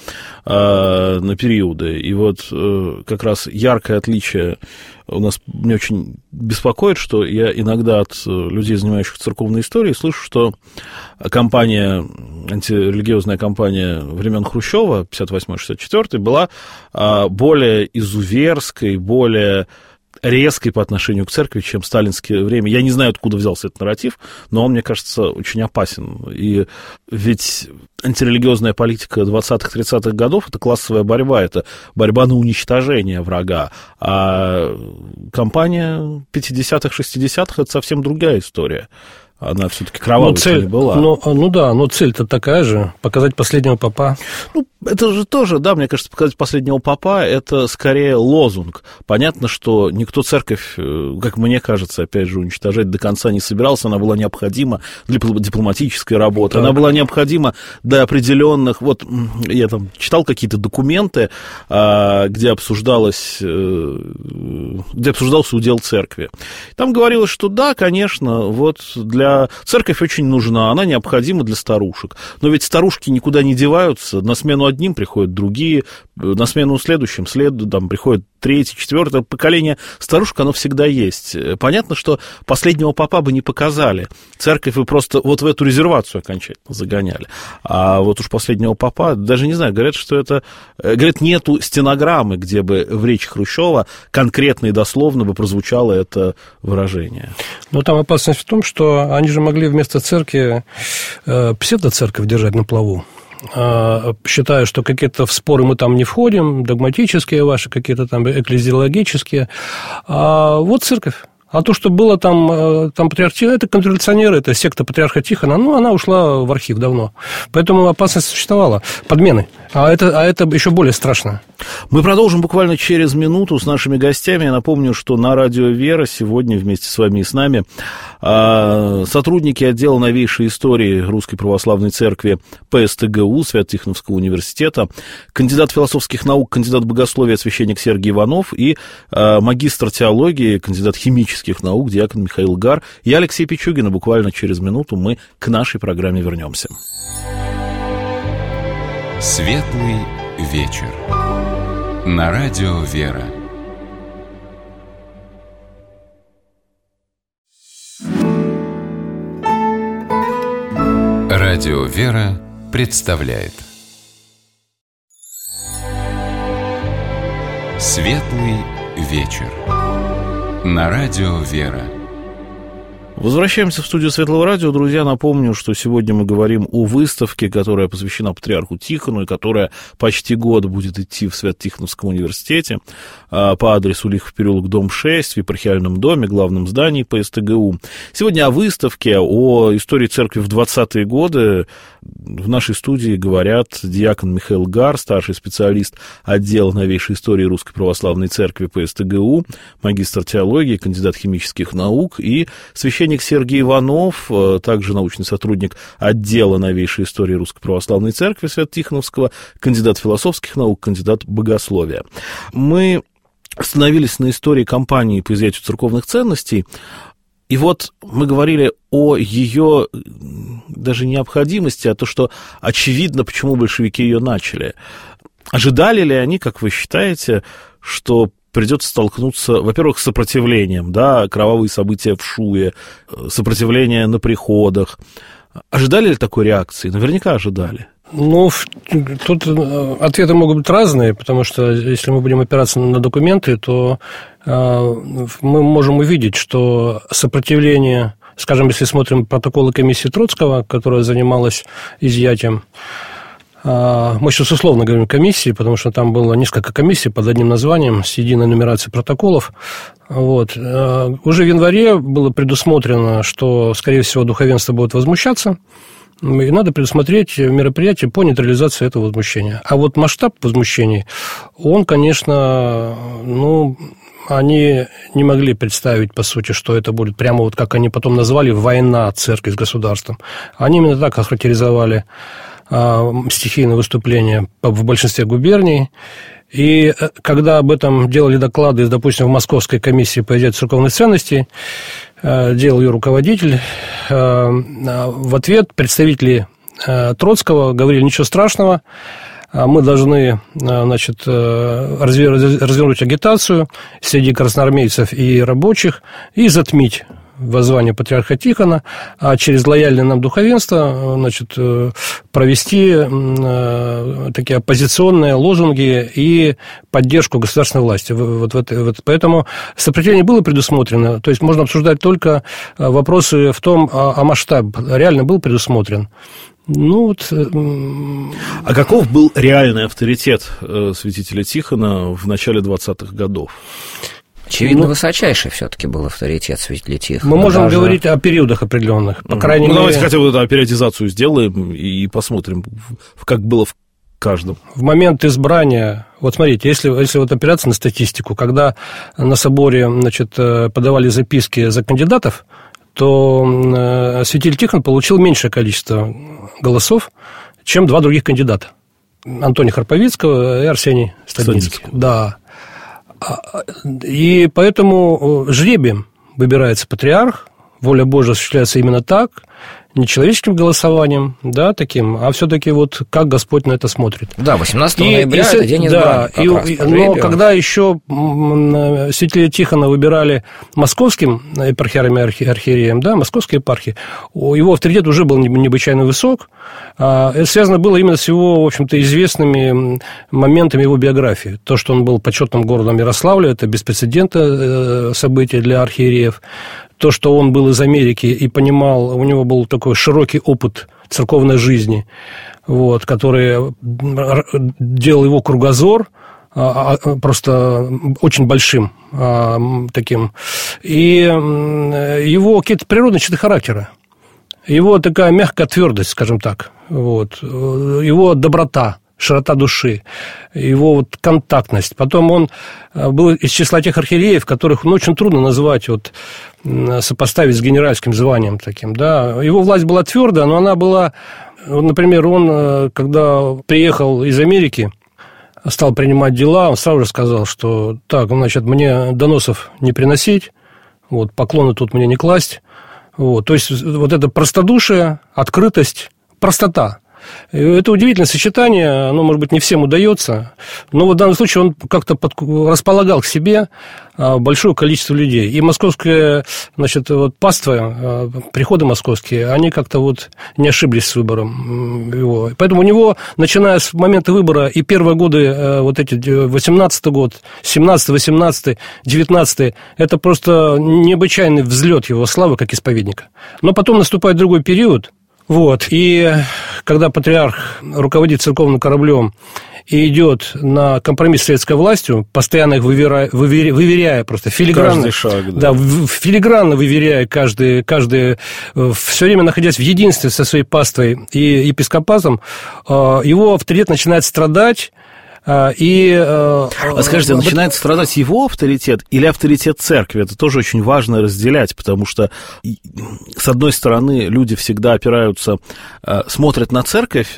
э, на периоды. И вот э, как раз яркое отличие у нас меня очень беспокоит, что я иногда от людей, занимающихся церковной историей, слышу, что кампания, антирелигиозная кампания времен Хрущева, пятьдесят восьмой — шестьдесят четвёртый, была более изуверской, более резкой по отношению к церкви, чем в сталинское время. Я не знаю, откуда взялся этот нарратив, но он, мне кажется, очень опасен. И ведь антирелигиозная политика двадцатых-тридцатых годов – это классовая борьба, это борьба на уничтожение врага. А кампания пятидесятых, шестидесятых – это совсем другая история. Она все-таки кровавой не была. Ну, ну да, но цель-то такая же – показать последнего попа. Ну, это же тоже, да, мне кажется, показать последнего попа – это скорее лозунг. Понятно, что никто церковь, как мне кажется, опять же, уничтожать до конца не собирался. Она была необходима для дипломатической работы. Так. Она была необходима для определенных... Вот я там читал какие-то документы, где обсуждалось, где обсуждался удел церкви. Там говорилось, что да, конечно, вот для церковь очень нужна, она необходима для старушек. Но ведь старушки никуда не деваются, на смену одним приходят другие, на смену следующим след, там приходит третье, четвертое поколение старушек, оно всегда есть. Понятно, что последнего попа бы не показали. Церковь вы просто вот в эту резервацию окончательно загоняли. А вот уж последнего попа, даже не знаю, говорят, что это... Говорят, нету стенограммы, где бы в речи Хрущева конкретно и дословно бы прозвучало это выражение. Но там опасность в том, что они же могли вместо церкви э, псевдоцерковь держать на плаву. Считаю, что какие-то в споры мы там не входим, догматические ваши, какие-то там экклезиологические. А вот церковь. А то, что было там, там патриарх Тихон, это контрреволюционеры, это секта патриарха Тихона, ну, она ушла в архив давно. Поэтому опасность существовала. Подмены. А это, а это еще более страшно. Мы продолжим буквально через минуту с нашими гостями. Я напомню, что на радио «Вера» сегодня вместе с вами и с нами сотрудники отдела новейшей истории Русской Православной Церкви ПСТГУ Свято-Тихоновского университета, кандидат философских наук, кандидат богословия, священник Сергий Иванов и магистр теологии, кандидат химических наук, диакон Михаил Гар. Я Алексей Пичугин, и буквально через минуту мы к нашей программе вернемся. Светлый вечер. На радио «Вера». Радио «Вера» представляет Светлый вечер. На радио «Вера». Возвращаемся в студию Светлого Радио. Друзья, напомню, что сегодня мы говорим о выставке, которая посвящена патриарху Тихону, и которая почти год будет идти в Свято-Тихоновском университете по адресу Лихов переулок, дом шесть, в епархиальном доме, главном здании по эс тэ гэ у. Сегодня о выставке, о истории церкви в двадцатые годы в нашей студии говорят диакон Михаил Гар, старший специалист отдела новейшей истории Русской Православной Церкви по эс тэ гэ у, магистр теологии, кандидат химических наук, и священник Сергей Иванов, также научный сотрудник отдела новейшей истории Русской Православной Церкви Свято-Тихоновского, кандидат философских наук, кандидат богословия. Мы остановились на истории кампании по изъятию церковных ценностей, и вот мы говорили о ее даже необходимости, а то, что очевидно, почему большевики ее начали. Ожидали ли они, как вы считаете, что придется столкнуться, во-первых, с сопротивлением, да, кровавые события в Шуе, сопротивление на приходах. Ожидали ли такой реакции? Наверняка ожидали. Ну, тут ответы могут быть разные, потому что если мы будем опираться на документы, то мы можем увидеть, что сопротивление, скажем, если смотрим протоколы комиссии Троцкого, которая занималась изъятием, мы сейчас условно говорим комиссии, потому что там было несколько комиссий под одним названием с единой нумерацией протоколов. Вот. Уже в январе было предусмотрено, что, скорее всего, духовенство будет возмущаться, и надо предусмотреть мероприятие по нейтрализации этого возмущения. А вот масштаб возмущений, он, конечно, ну, они не могли представить, по сути, что это будет прямо вот, как они потом назвали, война церкви с государством. Они именно так охарактеризовали стихийное выступление в большинстве губерний. И когда об этом делали доклады, допустим, в Московской комиссии по изъятию церковных ценностей, делал ее руководитель, в ответ представители Троцкого говорили: ничего страшного, мы должны, значит, развернуть агитацию среди красноармейцев и рабочих и затмить воззвание патриарха Тихона, а через лояльное нам духовенство, значит, провести такие оппозиционные лозунги и поддержку государственной власти. Вот, вот, вот. Поэтому сопротивление было предусмотрено, то есть можно обсуждать только вопросы в том, а, а масштаб реально был предусмотрен. Ну, вот... А каков был реальный авторитет святителя Тихона в начале двадцатых годов? Очевидно, ну, высочайший все-таки был авторитет святителя Тихона. Мы можем даже... говорить о периодах определенных, по крайней ну, мере... Давайте хотя бы эту периодизацию сделаем и посмотрим, как было в каждом. В момент избрания, вот смотрите, если, если вот опираться на статистику, когда на соборе, значит, подавали записки за кандидатов, то святитель Тихон получил меньшее количество голосов, чем два других кандидата. Антония Харповицкого и Арсений Стадницкий. Стадницкий. Да. И поэтому жребием выбирается патриарх, воля Божия осуществляется именно так, не человеческим голосованием, да, таким, а все-таки вот как Господь на это смотрит. Да, восемнадцатого ноября это день да, избрания. И, но когда еще святителя Тихона выбирали московским епархиаром и архиереем, да, московской епархии, его авторитет уже был необычайно высок. Это связано было именно с его, в общем-то, известными моментами его биографии. То, что он был почетным городом Ярославля, это беспрецедентное событие для архиереев. То, что он был из Америки и понимал, у него был такой широкий опыт церковной жизни, вот, который делал его кругозор просто очень большим таким. И его какие-то природные черты характера. Его такая мягкая твердость, скажем так, вот, его доброта, широта души, его вот контактность. Потом он был из числа тех архиереев, которых ну, очень трудно назвать, вот, сопоставить с генеральским званием таким. Да. Его власть была твердая, но она была... Вот, например, он, когда приехал из Америки, стал принимать дела, он сразу же сказал, что так, значит, мне доносов не приносить, вот, поклоны тут мне не класть. Вот, то есть, вот это простодушие, открытость, простота. Это удивительное сочетание, оно, может быть, не всем удается, но в данном случае он как-то под... располагал к себе большое количество людей. И московское, значит, вот паства, приходы московские, они как-то вот не ошиблись с выбором его. Поэтому у него, начиная с момента выбора и первые годы, вот эти восемнадцатый год, семнадцатый, восемнадцатый, девятнадцатый, это просто необычайный взлет его славы как исповедника. Но потом наступает другой период, вот, и когда патриарх руководит церковным кораблем и идет на компромисс с советской властью, постоянно их выверяя, выверяя, выверяя просто филигранно, шаг, да. Да, филигранно выверяя каждый, каждый, все время находясь в единстве со своей паствой и епископатом, его авторитет начинает страдать. И, а скажите, начинает страдать его авторитет или авторитет церкви? Это тоже очень важно разделять, потому что, с одной стороны, люди всегда опираются, смотрят на церковь,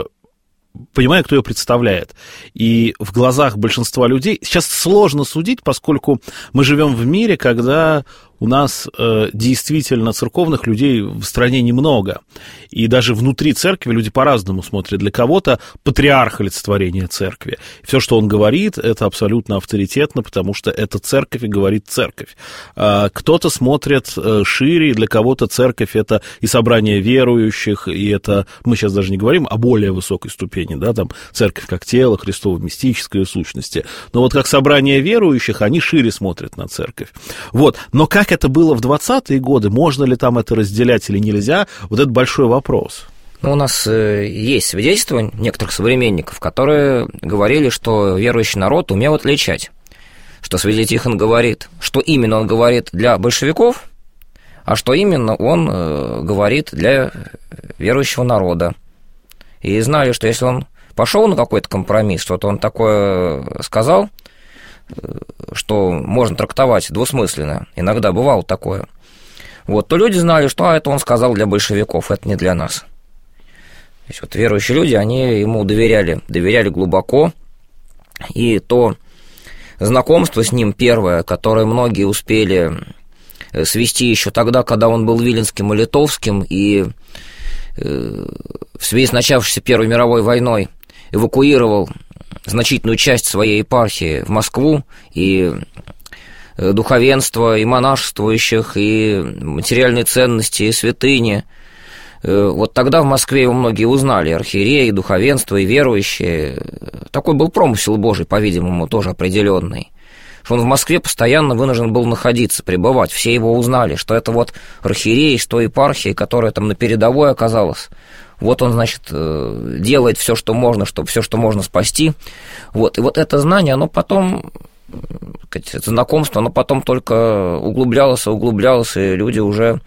понимая, кто ее представляет. И в глазах большинства людей сейчас сложно судить, поскольку мы живем в мире, когда у нас э, действительно церковных людей в стране немного. И даже внутри церкви люди по-разному смотрят. Для кого-то патриарх олицетворение церкви. Все, что он говорит, это абсолютно авторитетно, потому что это церковь и говорит церковь. А кто-то смотрит э, шире, и для кого-то церковь это и собрание верующих, и это, мы сейчас даже не говорим о более высокой ступени, да, там церковь как тело, Христово мистической сущности. Но вот как собрание верующих, они шире смотрят на церковь. Вот. Но как это было в двадцатые годы, можно ли там это разделять или нельзя, вот это большой вопрос. Ну, у нас э, есть свидетельства некоторых современников, которые говорили, что верующий народ умел отличать, что святитель Тихон говорит, что именно он говорит для большевиков, а что именно он э, говорит для верующего народа. И знали, что если он пошел на какой-то компромисс, что-то он такое сказал, что можно трактовать двусмысленно, иногда бывало такое, вот, то люди знали, что а, это он сказал для большевиков, это не для нас. То есть вот верующие люди, они ему доверяли, доверяли глубоко, и то знакомство с ним первое, которое многие успели свести еще тогда, когда он был виленским и литовским, и в связи с начавшейся Первой мировой войной эвакуировал значительную часть своей епархии в Москву, и духовенство, и монашествующих, и материальные ценности, и святыни. Вот тогда в Москве его многие узнали, архиереи, духовенство, и верующие. Такой был промысел Божий, по-видимому, тоже определенный, что он в Москве постоянно вынужден был находиться, пребывать. Все его узнали, что это вот архиерей из той епархии, которая там на передовой оказалась. Вот он, значит, делает все, что можно, чтобы все, что можно спасти. Вот. И вот это знание, оно потом, это знакомство, оно потом только углублялось, углублялось, и люди уже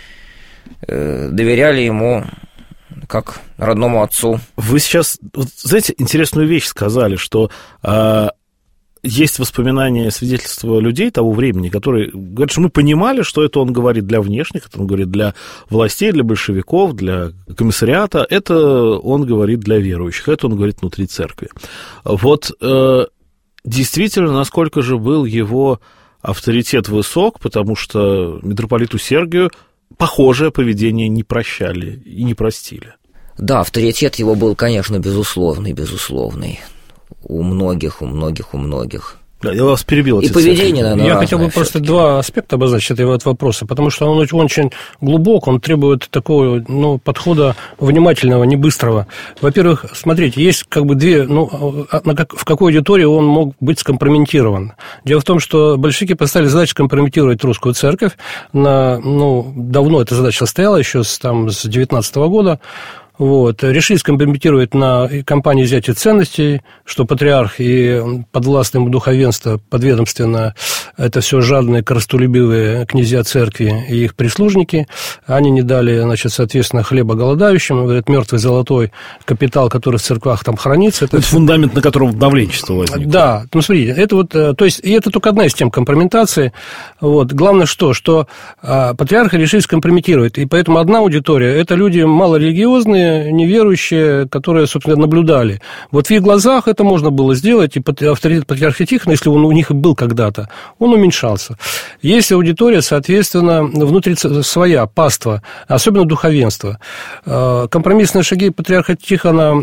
доверяли ему как родному отцу. Вы сейчас, вот, знаете, интересную вещь сказали, что а, есть воспоминания, свидетельства людей того времени, которые говорят, что мы понимали, что это он говорит для внешних, это он говорит для властей, для большевиков, для комиссариата, это он говорит для верующих, это он говорит внутри церкви. Вот э, действительно, насколько же был его авторитет высок, потому что митрополиту Сергию похожее поведение не прощали и не простили. Да, авторитет его был, конечно, безусловный, безусловный. У многих, у многих, у многих. Да, я вас перебил. И поведение, наверное, Я хотел бы просто два аспекта обозначить этого вопроса, потому что он очень глубок, он требует такого, ну, подхода внимательного, не быстрого. Во-первых, смотрите, есть как бы две, ну, в какой аудитории он мог быть скомпрометирован. Дело в том, что большевики поставили задачу скомпрометировать русскую церковь. На, ну, давно эта задача стояла, еще с, там, с девятнадцатого года. Вот. Решили скомпрометировать на кампании изъятия ценностей, что патриарх и подвластное ему духовенство подведомственно, это все жадные, корыстолюбивые князья церкви и их прислужники. Они не дали, значит, соответственно, хлеба голодающим. Этот мертвый золотой капитал, который в церквах там хранится. Это, это фундамент, на котором давленчество возникло. Да, ну смотрите, это вот, то есть, и это только одна из тем компрометации. Вот. Главное что, что а, патриарха решили скомпрометировать, и поэтому одна аудитория – это люди малорелигиозные, люди неверующие, которые, собственно, наблюдали. Вот в их глазах это можно было сделать, и авторитет патриарха Тихона, если он у них и был когда-то, он уменьшался. Есть аудитория, соответственно, внутри своя, паства, особенно духовенство. Компромиссные шаги патриарха Тихона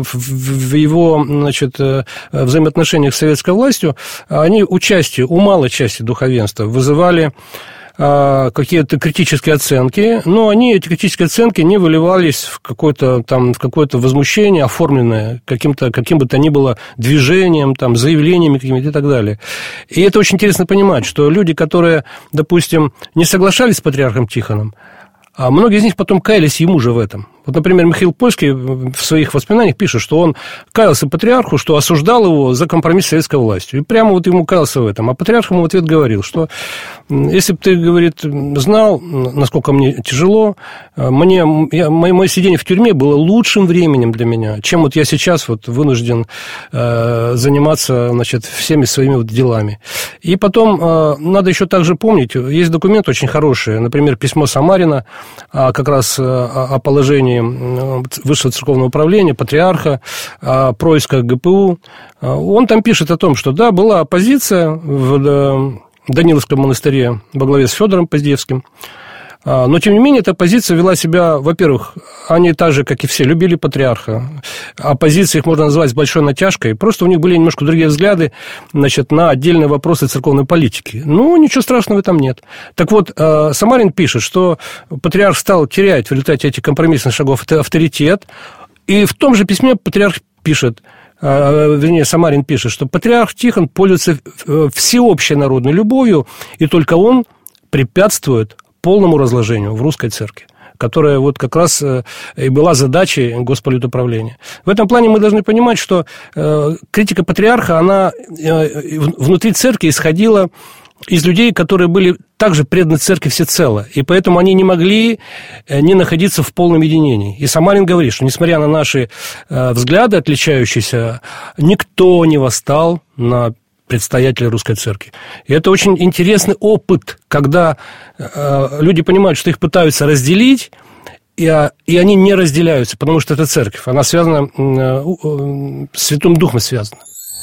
в его, значит, взаимоотношениях с советской властью, они у части, у малой части духовенства вызывали какие-то критические оценки, но они, эти критические оценки, не выливались в какое-то, там, в какое-то возмущение, оформленное каким-то, каким бы то ни было движением, там, заявлениями какими-то и так далее. И это очень интересно понимать, что люди, которые, допустим, не соглашались с патриархом Тихоном, а многие из них потом каялись ему же в этом. Вот, например, Михаил Польский в своих воспоминаниях пишет, что он каялся патриарху, что осуждал его за компромисс с советской властью. И прямо вот ему каялся в этом. А патриарх ему в ответ говорил, что если бы ты, говорит, знал, насколько мне тяжело, мне, я, мое сидение в тюрьме было лучшим временем для меня, чем вот я сейчас вот вынужден э, заниматься, значит, всеми своими вот делами. И потом э, надо еще также помнить, есть документ очень хороший, например, письмо Самарина, а, как раз о, о положении Высшего церковного управления, патриарха, происка ГПУ. Он там пишет о том, что, да, была оппозиция в Даниловском монастыре во главе с Федором Поздеевским, но, тем не менее, эта оппозиция вела себя, во-первых, они так же, как и все, любили патриарха. Оппозиция их можно назвать с большой натяжкой. Просто у них были немножко другие взгляды, значит, на отдельные вопросы церковной политики. Ну, ничего страшного в этом нет. Так вот, Самарин пишет, что патриарх стал терять в результате этих компромиссных шагов авторитет. И в том же письме патриарх пишет, вернее, Самарин пишет, что патриарх Тихон пользуется всеобщей народной любовью, и только он препятствует полному разложению в русской церкви, которая вот как раз и была задачей Госполитуправления. В этом плане мы должны понимать, что критика патриарха, она внутри церкви исходила из людей, которые были также преданы церкви всецело, и поэтому они не могли не находиться в полном единении. И Самарин говорит, что несмотря на наши взгляды отличающиеся, никто не восстал на предстоятеля русской церкви. И это очень интересный опыт, когда э, люди понимают, что их пытаются разделить, и, и они не разделяются, потому что это церковь, она связана, э, э, с Святым Духом связана.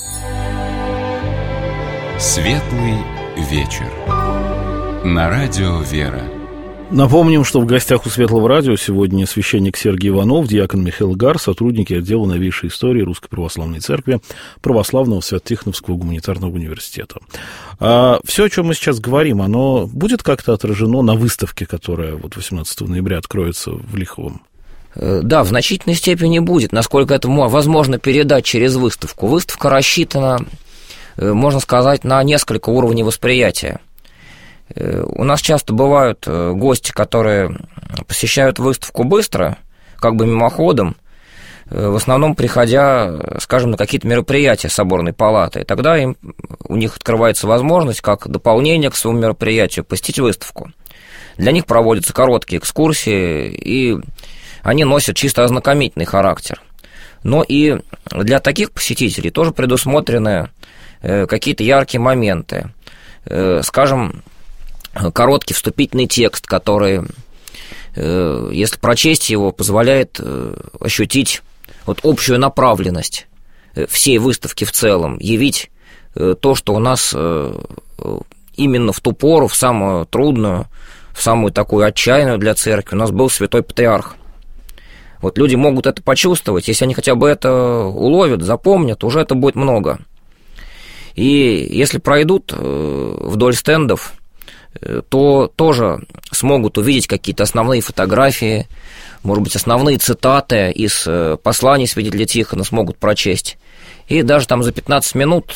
Светлый вечер. На радио «Вера». Напомним, что в гостях у Светлого радио сегодня священник Сергий Иванов, диакон Михаил Гар, сотрудники отдела новейшей истории Русской Православной Церкви Православного Свято-Тихоновского гуманитарного университета. А все, о чем мы сейчас говорим, оно будет как-то отражено на выставке, которая вот восемнадцатого ноября откроется в Лиховом? Да, в значительной степени будет, насколько это возможно передать через выставку. Выставка рассчитана, можно сказать, на несколько уровней восприятия. У нас часто бывают гости, которые посещают выставку быстро, как бы мимоходом, в основном приходя, скажем, на какие-то мероприятия соборной палаты. И тогда им, у них открывается возможность, как дополнение к своему мероприятию, посетить выставку. Для них проводятся короткие экскурсии, и они носят чисто ознакомительный характер. Но и для таких посетителей тоже предусмотрены какие-то яркие моменты. Скажем, короткий вступительный текст, который, если прочесть его, позволяет ощутить вот общую направленность всей выставки в целом, явить то, что у нас именно в ту пору, в самую трудную, в самую такую отчаянную для церкви, у нас был святой патриарх. Вот люди могут это почувствовать, если они хотя бы это уловят, запомнят, уже это будет много. И если пройдут вдоль стендов, то тоже смогут увидеть какие-то основные фотографии, может быть, основные цитаты из посланий святителя Тихона смогут прочесть. И даже там за пятнадцать минут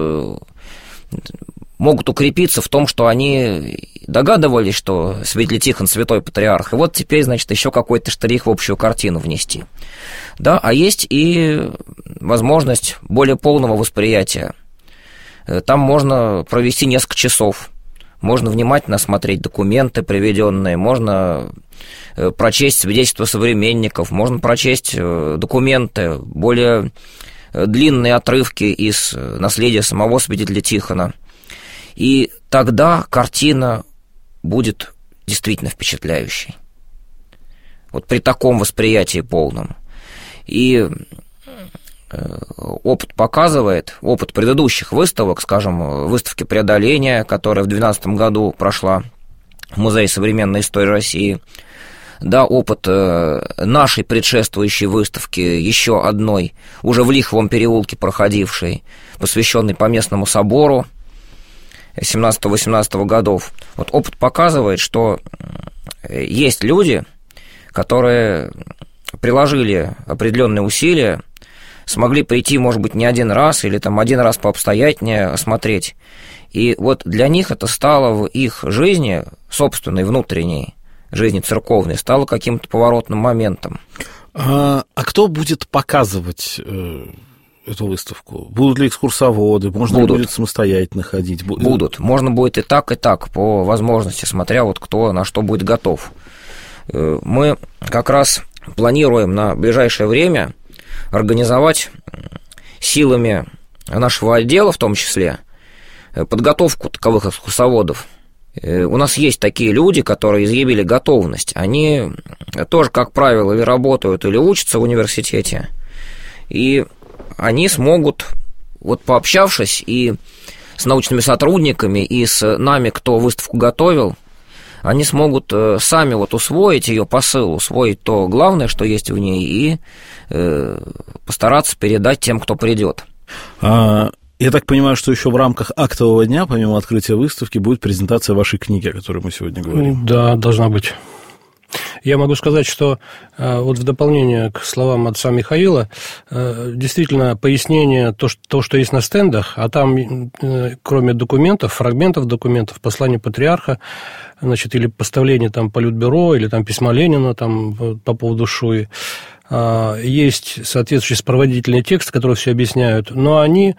могут укрепиться в том, что они догадывались, что святитель Тихон святой патриарх, и вот теперь, значит, еще какой-то штрих в общую картину внести. Да, а есть и возможность более полного восприятия. Там можно провести несколько часов. Можно внимательно осмотреть документы приведенные, можно прочесть свидетельства современников, можно прочесть документы, более длинные отрывки из наследия самого святителя Тихона. И тогда картина будет действительно впечатляющей. вот при таком восприятии полном. И опыт показывает, опыт предыдущих выставок, скажем, выставки преодоления, которая в две тысячи двенадцатом году прошла в Музее современной истории России, да, опыт нашей предшествующей выставки, еще одной, уже в Лиховом переулке проходившей, посвященной Поместному собору семнадцатого-восемнадцатого годов. Вот опыт показывает, что есть люди, которые приложили определенные усилия, смогли прийти, может быть, не один раз, или там один раз пообстоятельнее осмотреть. И вот для них это стало в их жизни, собственной, внутренней, жизни церковной, стало каким-то поворотным моментом. А, а кто будет показывать э, эту выставку? Будут ли экскурсоводы? Можно Будут. ли будет самостоятельно ходить? Будут. Можно будет и так, и так, по возможности, смотря вот кто на что будет готов. Мы как раз планируем на ближайшее время организовать силами нашего отдела, в том числе, подготовку таковых экскурсоводов. У нас есть такие люди, которые изъявили готовность. Они тоже, как правило, или работают, или учатся в университете. И они смогут, вот пообщавшись и с научными сотрудниками, и с нами, кто выставку готовил, они смогут сами вот усвоить ее посыл, усвоить то главное, что есть в ней, и э, постараться передать тем, кто придет. А... Я так понимаю, что еще в рамках актового дня, помимо открытия выставки, будет презентация вашей книги, о которой мы сегодня говорим. Да, должна быть. Я могу сказать, что вот в дополнение к словам отца Михаила, действительно, пояснение, то, что, то, что есть на стендах, а там, кроме документов, фрагментов документов, послания патриарха, значит, или поставление там Политбюро, или там письма Ленина там, по поводу Шуи, есть соответствующий сопроводительный текст, который все объясняют, но они...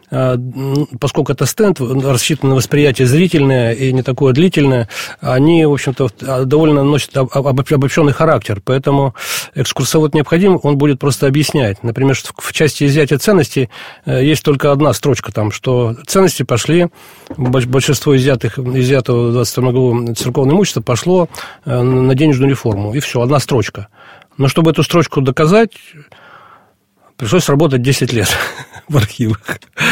Поскольку это стенд, рассчитан на восприятие зрительное и не такое длительное, они, в общем-то, довольно носят обобщенный характер, поэтому экскурсовод необходим, он будет просто объяснять. Например, что в части изъятия ценностей есть только одна строчка там, что ценности пошли, большинство изъятых, изъятого в двадцать втором году церковного имущества пошло на денежную реформу, и все, одна строчка. Но чтобы эту строчку доказать, пришлось работать десять лет в архивах.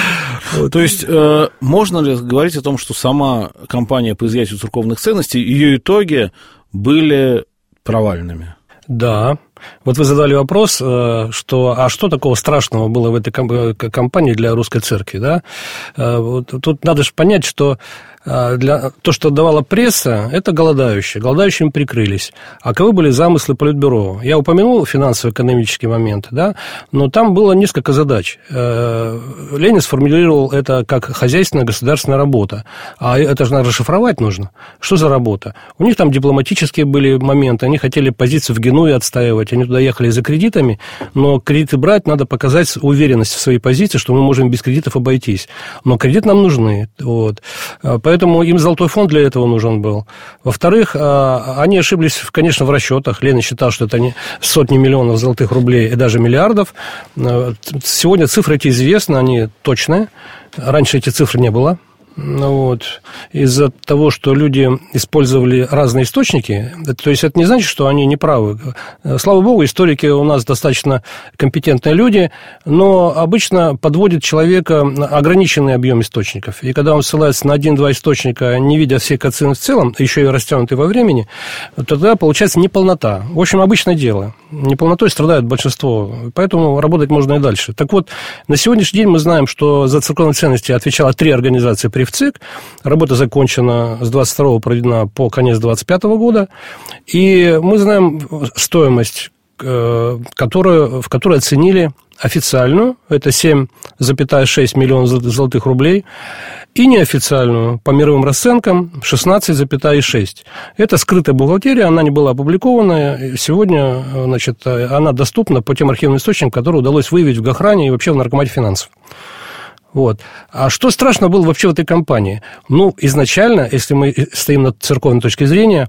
То есть, э, можно ли говорить о том, что сама кампания по изъятию церковных ценностей, ее итоги были провальными? Да. Вот вы задали вопрос, что, а что такого страшного было в этой кампании для русской церкви, да? Вот, тут надо же понять, что для, то, что давала пресса, это голодающие. Голодающим прикрылись. А каковы были замыслы Политбюро? Я упомянул финансово-экономические моменты, да, но там было несколько задач. Ленин сформулировал это как хозяйственная государственная работа. А это же надо расшифровать нужно. Что за работа? У них там дипломатические были моменты, они хотели позицию в Генуе отстаивать, они туда ехали за кредитами, но кредиты брать надо показать уверенность в своей позиции, что мы можем без кредитов обойтись. Но кредиты нам нужны. Вот. Поэтому им золотой фонд для этого нужен был. Во-вторых, они ошиблись, конечно, в расчетах. Ленин считал, что это сотни миллионов золотых рублей и даже миллиардов. Сегодня цифры эти известны, они точные. Раньше эти цифры не было. Вот. Из-за того, что люди использовали разные источники, то есть это не значит, что они не правы. Слава богу, историки у нас достаточно компетентные люди, но обычно подводит человека ограниченный объем источников. И когда он ссылается на один-два источника, не видя всей картины в целом, еще и растянутый во времени, то тогда получается неполнота. В общем, обычное дело. Неполнотой страдает большинство, поэтому работать можно и дальше. Так вот, на сегодняшний день мы знаем, что за церковные ценности отвечало три организации при ЦИК. Работа закончена с двадцать второго проведена по конец двадцать пятого года. И мы знаем стоимость, которую, в которой оценили официальную, это семь целых шесть десятых миллиона золотых рублей, и неофициальную, по мировым расценкам, шестнадцать целых шесть десятых. Это скрытая бухгалтерия, она не была опубликована. Сегодня, значит, она доступна по тем архивным источникам, которые удалось выявить в Гохране и вообще в Наркомате финансов. Вот. А что страшно было вообще в этой кампании? Ну, изначально, если мы стоим на церковной точке зрения,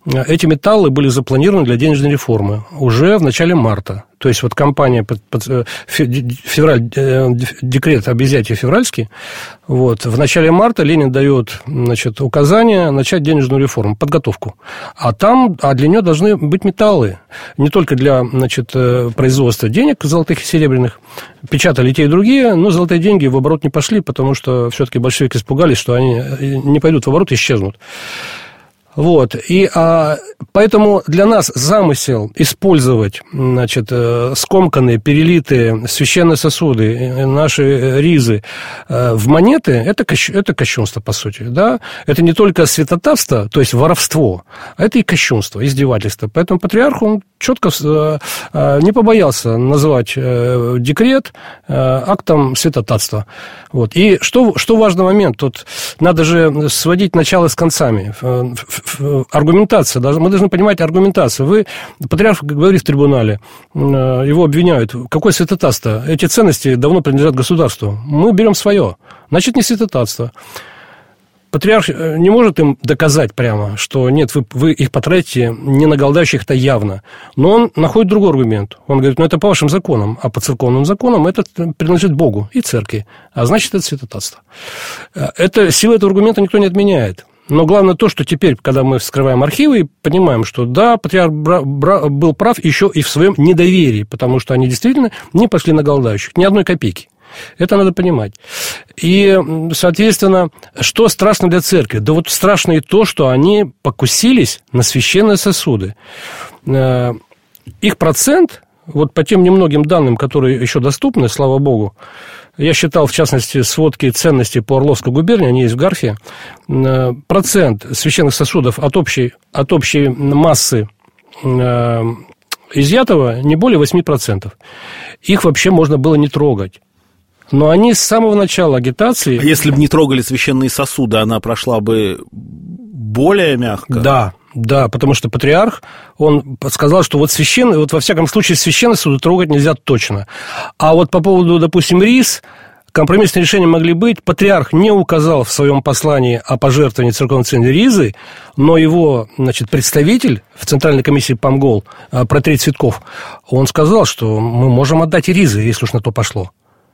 эти металлы были запланированы для денежной реформы уже в начале марта. То есть вот кампания под, под, февраль, декрет об изъятии февральский, вот, в начале марта Ленин дает, значит, указание начать денежную реформу, подготовку. А там, а для нее должны быть металлы. Не только для, значит, производства денег золотых и серебряных. Печатали те и другие, но золотые деньги в оборот не пошли, потому что все-таки большевики испугались, что они не пойдут в оборот и исчезнут. Вот, и а, поэтому для нас замысел использовать, значит, скомканные, перелитые священные сосуды, наши ризы в монеты, это, это кощунство, по сути, да, это не только святотатство, то есть воровство, а это и кощунство, издевательство, поэтому патриарх, он четко не побоялся назвать декрет актом святотатства, вот, и что, что важный момент, тут надо же сводить начало с концами. Аргументация, мы должны понимать аргументацию. Вы, патриарх говорит в трибунале, его обвиняют. Какое святотатство? Эти ценности давно принадлежат государству. Мы берем свое. Значит, не святотатство. Патриарх не может им доказать прямо, что нет, вы, вы их потратите не на голодающих-то явно. Но он находит другой аргумент. Он говорит, ну, это по вашим законам, а по церковным законам это принадлежит Богу и церкви. А значит, это святотатство. Это, силу этого аргумента никто не отменяет. Но главное то, что теперь, когда мы вскрываем архивы, и понимаем, что да, патриарх был прав еще и в своем недоверии, потому что они действительно не пошли на голодающих, ни одной копейки. Это надо понимать. И, соответственно, что страшно для церкви? Да вот страшно и то, что они покусились на священные сосуды. Их процент, вот по тем немногим данным, которые еще доступны, слава богу, я считал, в частности, сводки ценностей по Орловской губернии, они есть в Гарфе, процент священных сосудов от общей, от общей массы изъятого не более восемь процентов. Их вообще можно было не трогать. Но они с самого начала агитации... А если бы не трогали священные сосуды, она прошла бы более мягко? Да, да, потому что патриарх, он сказал, что вот священные, вот во всяком случае священные сосуды трогать нельзя точно. А вот по поводу, допустим, риз, компромиссные решения могли быть. Патриарх не указал в своем послании о пожертвовании церковной цены ризы, но его, значит, представитель в Центральной комиссии Помгол, протоиерей Цветков, он сказал, что мы можем отдать и ризы, если уж на то пошло.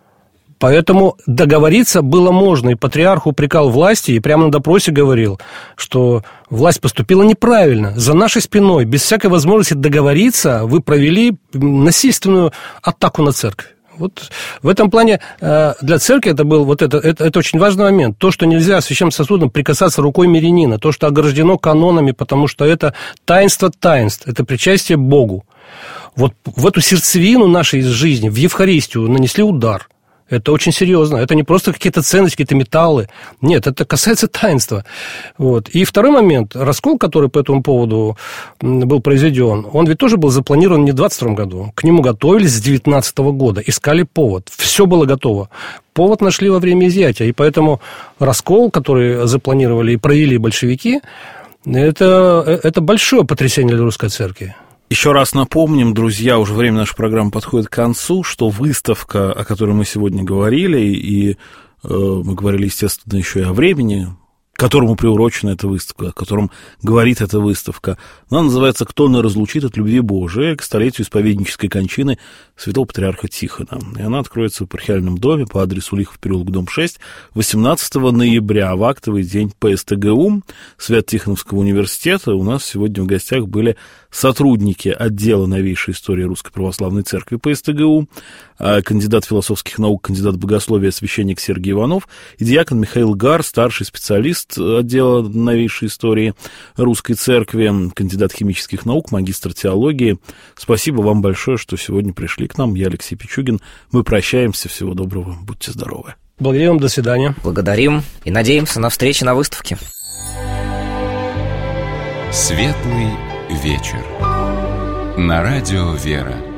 Поэтому договориться было можно, и патриарх упрекал власти, и прямо на допросе говорил, что власть поступила неправильно, за нашей спиной, без всякой возможности договориться, вы провели насильственную атаку на церковь. Вот в этом плане для церкви это был вот это, это, это очень важный момент. То, что нельзя священным сосудом прикасаться рукой мирянина, то, что ограждено канонами, потому что это таинство таинств, это причастие Богу. Вот в эту сердцевину нашей жизни, в Евхаристию нанесли удар. Это очень серьезно. Это не просто какие-то ценности, какие-то металлы. Нет, это касается таинства. Вот. И второй момент. Раскол, который по этому поводу был произведен, он ведь тоже был запланирован не в двадцать втором году. К нему готовились с девятнадцатого года. Искали повод. Все было готово. Повод нашли во время изъятия. И поэтому раскол, который запланировали и провели большевики, это, это большое потрясение для русской церкви. Еще раз напомним, друзья, уже время нашей программы подходит к концу, что выставка, о которой мы сегодня говорили, и э, мы говорили, естественно, еще и о времени, к которому приурочена эта выставка, о котором говорит эта выставка, она называется «Кто нас разлучит от любви Божией» к столетию исповеднической кончины святого патриарха Тихона. И она откроется в епархиальном доме по адресу Лихов переулок, дом шесть, восемнадцатого ноября, в актовый день ПСТГУ Свято-Тихоновского университета. У нас сегодня в гостях были сотрудники отдела новейшей истории Русской Православной Церкви ПСТГУ, кандидат философских наук, кандидат богословия, священник Сергей Иванов и диакон Михаил Гар, старший специалист отдела новейшей истории Русской Церкви, кандидат химических наук, магистр теологии. Спасибо вам большое, что сегодня пришли к нам. Я Алексей Пичугин. Мы прощаемся. Всего доброго. Будьте здоровы. Благодарим. До свидания. Благодарим и надеемся на встречи на выставке. Светлый вечер. На радио «Вера».